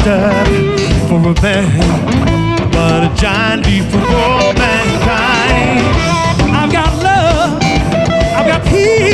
step for a man, but a giant leap for all mankind. I've got love, I've got peace.